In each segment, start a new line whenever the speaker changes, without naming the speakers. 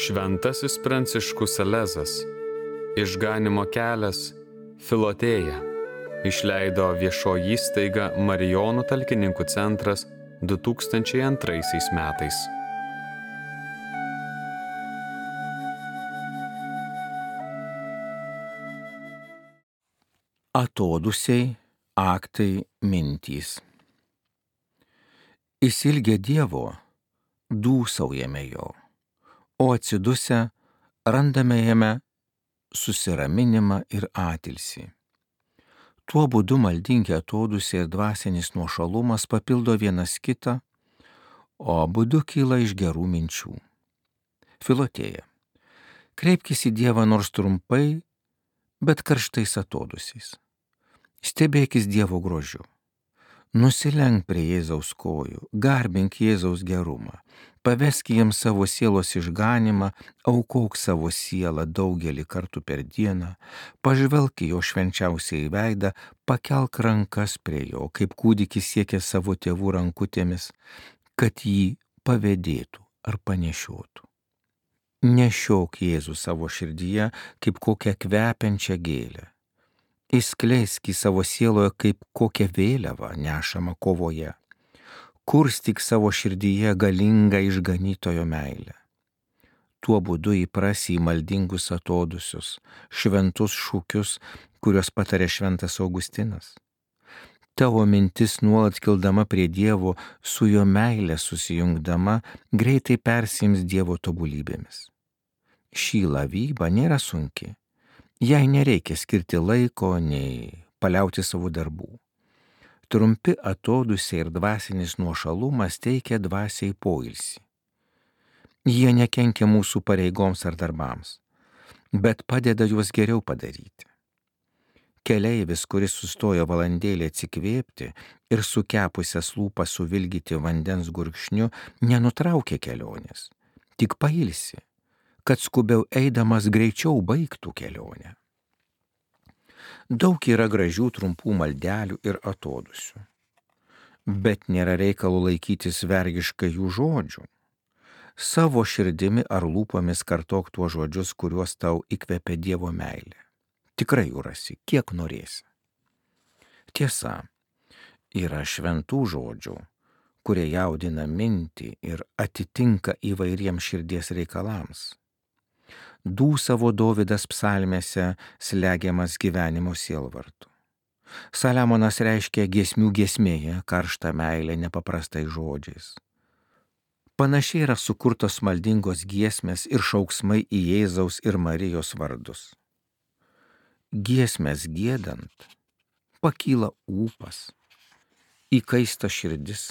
Šventasis Pranciškus Salezas, Išganymo kelias, Filotėja, išleido viešoji įstaiga Marijonų talkininkų centras 2002 metais.
Atodūsiai, aktai, mintys. Įsilgę Dievo, dūsaujame jo, o atsidusę randame jame susiraminimą ir atilsį. Tuo būdu maldingi atodūsiai ir dvasinis nuošalumas papildo vienas kitą, o abudu kyla iš gerų minčių. Filotėja. Kreipkis į Dievą nors trumpai, bet karštais atodūsiais. Stebėkis Dievo grožiu. Nusilenk prie Jėzaus kojų, garbink Jėzaus gerumą, pavesk jiems savo sielos išganimą, aukok savo sielą daugelį kartų per dieną, pažvelk į jo švenčiausią veidą, pakelk rankas prie jo, kaip kūdikis siekia savo tėvų rankutėmis, kad jį pavėdėtų ar panešiotų. Nešiok Jėzų savo širdyje kaip kokią kvepiančią gėlę. Įskleisk į savo sieloje kaip kokią vėliavą nešamą kovoje. Kurstyk savo širdyje galingą išganytojo meilę. Tuo būdu įprasi į maldingus atodūsius, šventus šūkius, kuriuos patarė šventas Augustinas. Tavo mintis nuolat kildama prie Dievo, su jo meile susijungdama, greitai persiims Dievo tobulybėmis. Šį lavybą nėra sunki. Jai nereikia skirti laiko, nei paliauti savo darbų. Trumpi atodūsiai ir dvasinis nuošalumas teikia dvasiai poilsį. Jie nekenkia mūsų pareigoms ar darbams, bet padeda juos geriau padaryti. Keleivis, kuris sustojo valandėlį atsikvėpti ir sukepusias lūpas suvilgyti vandens gurkšniu, nenutraukia kelionės, tik pailsi, kad skubiau eidamas greičiau baigtų kelionę. Daug yra gražių trumpų maldelių ir atodūsių, bet nėra reikalo laikytis vergiškai jų žodžių. Savo širdimi ar lūpomis kartok tuos žodžius, kuriuos tau įkvepia Dievo meilė. Tikrai jų rasi, kiek norėsi. Tiesa, yra šventų žodžių, kurie jaudina mintį ir atitinka įvairiems širdies reikalams. Dūsavo Dovydas psalmėse slegiamas gyvenimo sielvartu. Saliamonas reiškia giesmių giesmėje karštą meilę nepaprastais žodžiais. Panašiai yra sukurtos maldingos giesmės ir šauksmai į Jėzaus ir Marijos vardus. Giesmės giedant pakyla ūpas, įkaista širdis.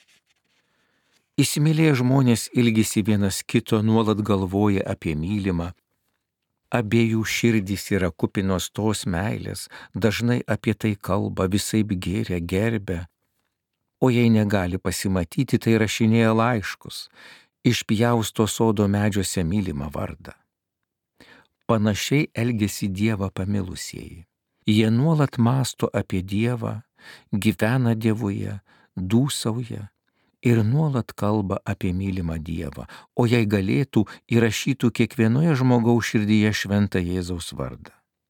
Įsimylėję žmonės ilgisi vienas kito, nuolat galvoja apie mylimą. Abiejų širdys yra kupinos tos meilės, dažnai apie tai kalba, visaip gėria, gerbia, o jei negali pasimatyti, tai rašinėja laiškus, išpjausto sodo medžiuose mylimą vardą. Panašiai elgiasi Dievą pamilusieji. Jie nuolat mąsto apie Dievą, gyvena Dievuje, dūsauja ir nuolat kalba apie mylimą Dievą, o jei galėtų, įrašytų kiekvienoje žmogaus širdyje šventą Jėzaus vardą.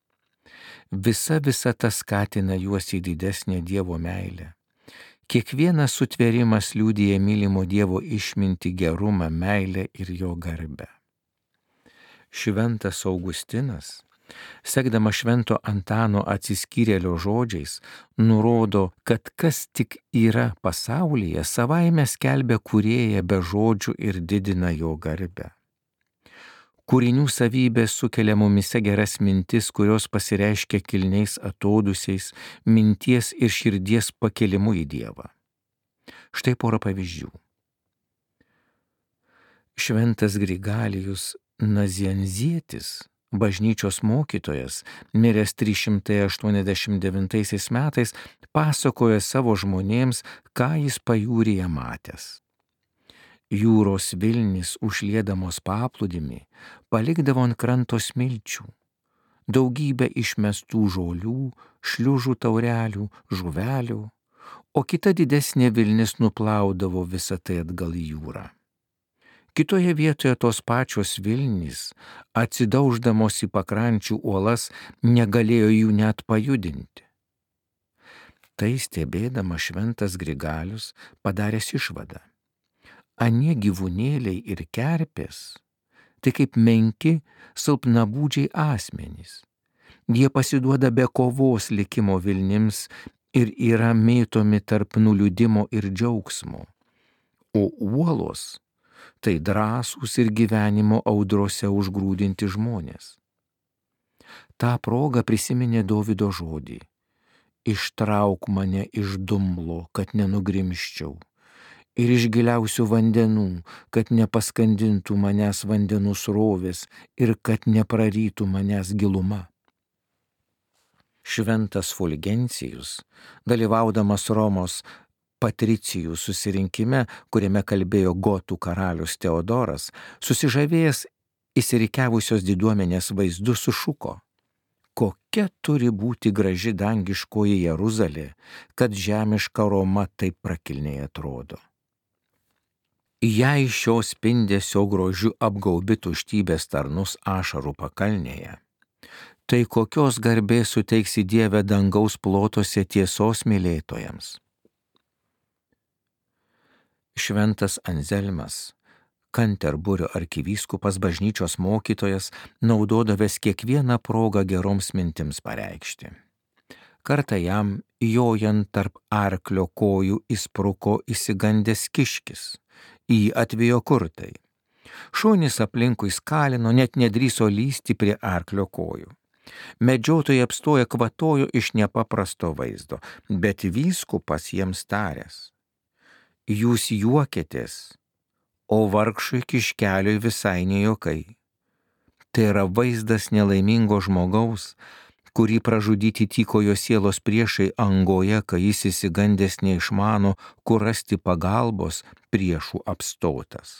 Visa visata skatina juos į didesnę Dievo meilę. Kiekvienas sutvėrimas liudija mylimo Dievo išmintį, gerumą, meilę ir jo garbę. Šventas Augustinas, sekdama švento Antano atsiskyrėlio žodžiais, nurodo, kad kas tik yra pasaulyje, savaime skelbia kūrėją be žodžių ir didina jo garbę. Kūrinių savybės sukelia mumise geras mintis, kurios pasireiškia kilniais atodūsiais, minties ir širdies pakėlimu į Dievą. Štai porą pavyzdžių. Šventas Grigalijus Nazianzietis, bažnyčios mokytojas, miręs 389 metais, pasakoja savo žmonėms, ką jis pajūryje matęs. Jūros vilnis užliedamos paplūdimį palikdavo ant kranto smilčių, daugybę išmestų žolių, šliužų taurelių, žuvelių, o kita didesnė vilnis nuplaudavo visą tai atgal į jūrą. Kitoje vietoje tos pačios vilnys, atsidauždamos į pakrančių uolas, negalėjo jų net pajudinti. Tai stebėdama šventas Grigalius padaręs išvadą. Anie gyvūnėliai ir kerpės, tai kaip menki, silpnabūdžiai asmenys. Jie pasiduoda be kovos likimo vilnims ir yra mėtomi tarp nuliūdimo ir džiaugsmo. O uolos tai drąsūs ir gyvenimo audrose užgrūdinti žmonės. Ta proga prisiminė Dovydo žodį: ištrauk mane iš dumblo, kad nenugrimščiau, ir iš giliausių vandenų, kad nepaskandintų manęs vandenų srovės ir kad neprarytų manęs giluma. Šventas Fulgencijus, dalyvaudamas Romos patricijų susirinkime, kuriame kalbėjo gotų karalius Teodoras, susižavėjęs įsirikiavusios diduomenės vaizdu sušuko: kokia turi būti graži dangiškoji Jeruzalė, kad žemiška Roma taip prakilniai atrodo. Jei šio spindesio grožiu apgaubi tuštybės tarnus ašarų pakalnėje, tai kokios garbės suteiksi Dieve dangaus plotuose tiesos mylėtojams. Šventas Anzelmas, Kanterburio arkivyskupas, bažnyčios mokytojas, naudodavęs kiekvieną progą geroms mintims pareikšti. Kartą jam, jojant tarp arklio kojų, įspruko išsigandęs kiškis. Jį atvijo kurtai. Šunys aplinkui skalino, net nedrįso lysti prie arklio kojų. Medžiotojai apstoję kvatojo iš nepaprasto vaizdo, bet vyskupas jiems taręs: jūs juokėtės, o vargšui kiškeliui visai nejuokai. Tai yra vaizdas nelaimingo žmogaus, kurį pražudyti tyko jo sielos priešai angoje, kai jis išsigandęs neišmano, kur rasti pagalbos priešų apstotas.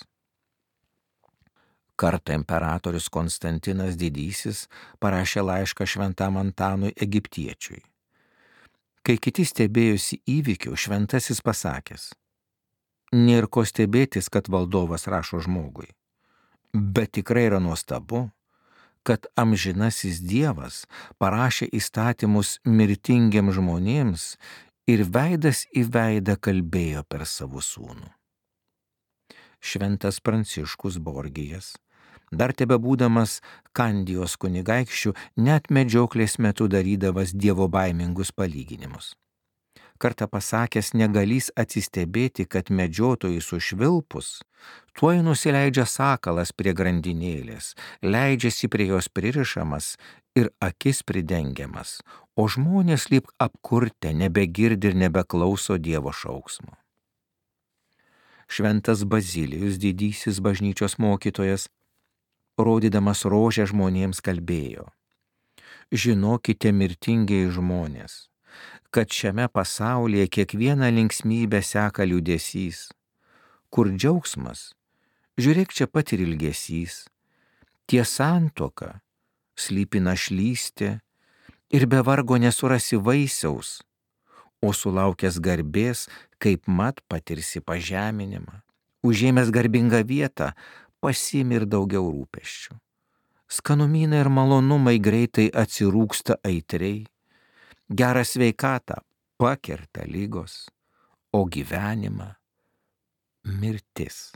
Kartą imperatorius Konstantinas Didysis parašė laišką šventam Antanui Egiptiečiui. Kai kiti stebėjosi įvykių, šventasis pasakęs: nėr ko stebėtis, kad valdovas rašo žmogui, bet tikrai yra nuostabu, kad amžinasis Dievas parašė įstatymus mirtingiems žmonėms ir veidas į veidą kalbėjo per savo sūnų. Šventas Pranciškus Borgijas, dar tebebūdamas Kandijos kunigaikščiu, net medžioklės metu darydavas dievobaimingus palyginimus. Kartą pasakęs, negalys atsistebėti, kad medžiotojai sušvilpus, tuoj nusileidžia sakalas prie grandinėlės, leidžiasi prie jos pririšamas ir akis pridengiamas, o žmonės lyg apkurtę nebegirdi ir nebeklauso Dievo šauksmo. Šventas Bazilijus Didysis, bažnyčios mokytojas, rodydamas rožę žmonėms kalbėjo: žinokite, mirtingieji žmonės, kad šiame pasaulyje kiekvieną linksmybę seka liūdesys. Kur džiaugsmas, žiūrėk, čia pat ir ilgesys. Ties santuoka slypi našlystė ir be vargo nesurasi vaisiaus, o sulaukęs garbės, kaip mat patirsi pažeminimą. Užėmęs garbingą vietą, pasiimi ir daugiau rūpesčių. Skanumynai ir malonumai greitai atsirūksta aitriai, gerą sveikatą pakerta lygos, o gyvenimą mirtis.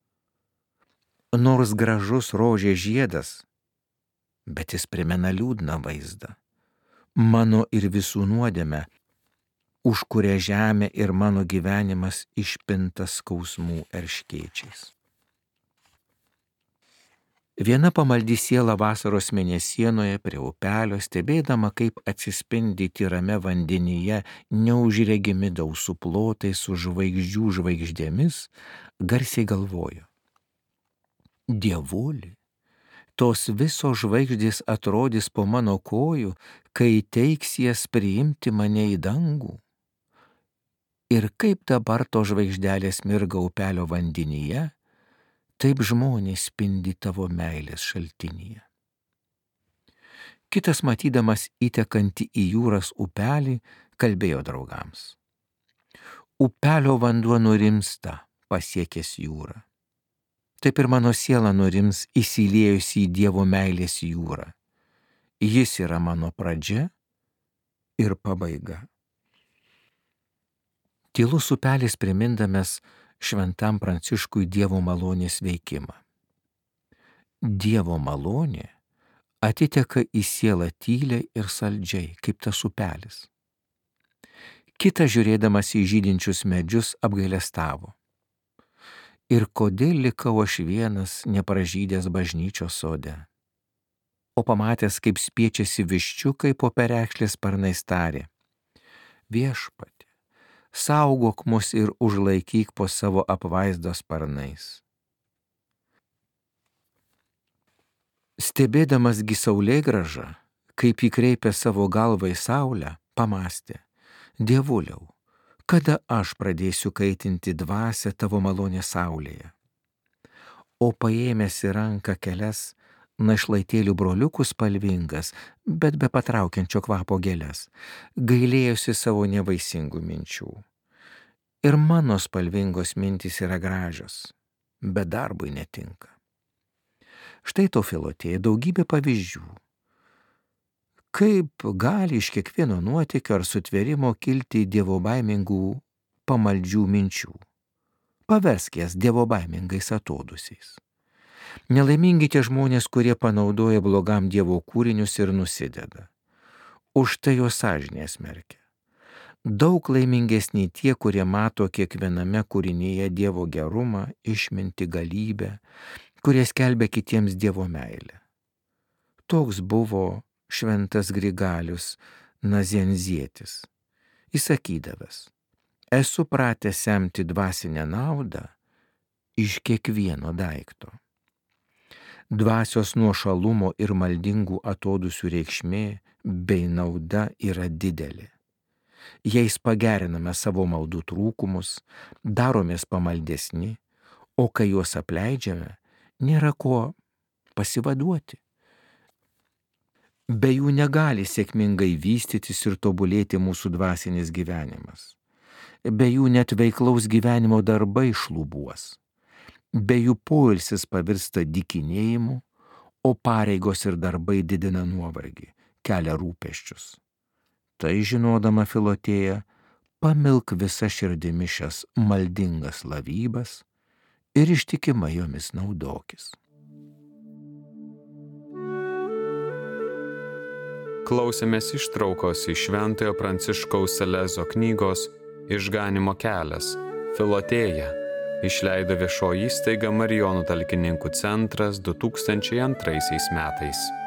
Nors gražus rožės žiedas, bet jis primena liūdną vaizdą. Mano ir visų nuodėmę, už kurią žemė ir mano gyvenimas išpintas skausmų erškėčiais. Viena pamaldi siela vasaros mėnesienoje prie upelio, stebėdama, kaip atsispindi tyrame vandenyje neužregimi dausų plotai su žvaigždžių žvaigždėmis, garsiai galvojo: Dievuli, tos visos žvaigždės atrodys po mano kojų, kai teiks jas priimti mane į dangų. Ir kaip dabar to žvaigždelės mirga upelio vandenyje, taip žmonės spindi tavo meilės šaltinyje. Kitas, matydamas įtekantį į jūras upelį, kalbėjo draugams: upelio vanduo nurimsta pasiekęs jūrą. taip ir mano siela nurims įsiliejusi į Dievo meilės jūrą. Jis yra mano pradžia ir pabaiga. Tylus upelis primindamas šventam Pranciškui Dievo malonės veikimą. Dievo malonė atiteka į sielą tyliai ir saldžiai, kaip tas upelis. Kitas, žiūrėdamas į žydinčius medžius, apgailestavo: ir kodėl likau aš vienas nepražydęs bažnyčios sode? O pamatęs, kaip spiečiasi viščiukai po perekšlės sparnais, tarė: Viešpatie, saugok mus ir užlaikyk po savo apvaizdos sparnais. Stebėdamasgi saulėgrąžą, kaip įkreipė savo galvą į saulę, pamastė: Dievuliau, kada aš pradėsiu kaitinti dvasią tavo malonės saulėje? O paėmęs į ranką kelias našlaitėlių broliukų spalvingas, bet be patraukiančio kvapo gėles, gailėjosi savo nevaisingų minčių. Ir mano spalvingos mintys yra gražios, bet darbui netinka. Štai to Filotėja daugybė pavyzdžių. Kaip gali iš kiekvieno nuotykio ar sutvėrimo kilti dievobaimingų pamaldžių minčių? Paversk jas dievobaimingais atodūsiais. Nelaimingi tie žmonės, kurie panaudoja blogam Dievo kūrinius ir nusideda. Už tai jo sąžinė smerkia. Daug laimingesni tie, kurie mato kiekviename kūrinyje Dievo gerumą, išmintį, galybę, kurie skelbia kitiems Dievo meilę. Toks buvo šventas Grigalius Nazenzietis, įsakydavęs: esu pratęs semti dvasinę naudą iš kiekvieno daikto. Dvasios nuošalumo ir maldingų atodūsių reikšmė bei nauda yra didelė. Jais pageriname savo maldų trūkumus, daromės pamaldesni, o kai juos apleidžiame, nėra ko pasivaduoti. Be jų negali sėkmingai vystytis ir tobulėti mūsų dvasinis gyvenimas. Be jų net veiklaus gyvenimo darbai šlubuos. Be jų poilsis pavirsta dykinėjimu, o pareigos ir darbai didina nuovargį, kelia rūpesčius. Tai žinodama Filotėja, pamilk visa širdimi šias maldingas lavybas ir ištikimai jomis naudokis.
Klausėmės ištraukos iš Šventojo Pranciškaus Salezo knygos Išganymo kelias – Filotėja. Išleido viešoji įstaiga Marijonų talkininkų centras 2002 metais.